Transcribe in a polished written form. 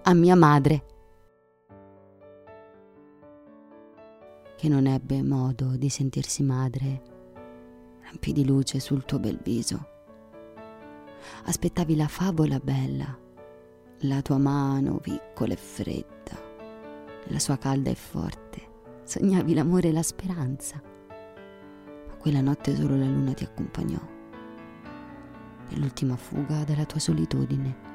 a mia madre, che non ebbe modo di sentirsi madre. Lampi di luce sul tuo bel viso. Aspettavi la favola bella, la tua mano piccola e fredda, nella sua calda e forte. Sognavi l'amore e la speranza. Ma quella notte solo la luna ti accompagnò, nell'ultima fuga dalla tua solitudine.